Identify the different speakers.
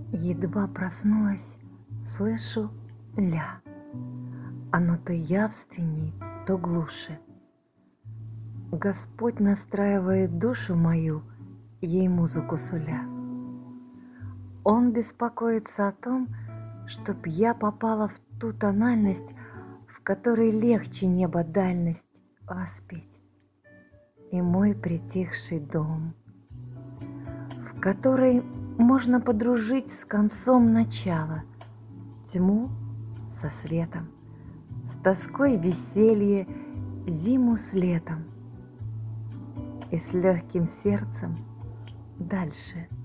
Speaker 1: Едва проснулась, слышу ля. Оно то явственней, то глуше. Господь настраивает душу мою, ей музыку суля. Он беспокоится о том, чтоб я попала в ту тональность, в которой легче небо дальность воспеть. И мой притихший дом, в которой можно подружить с концом начала, тьму со светом, с тоской веселье, зиму с летом, и с легким сердцем дальше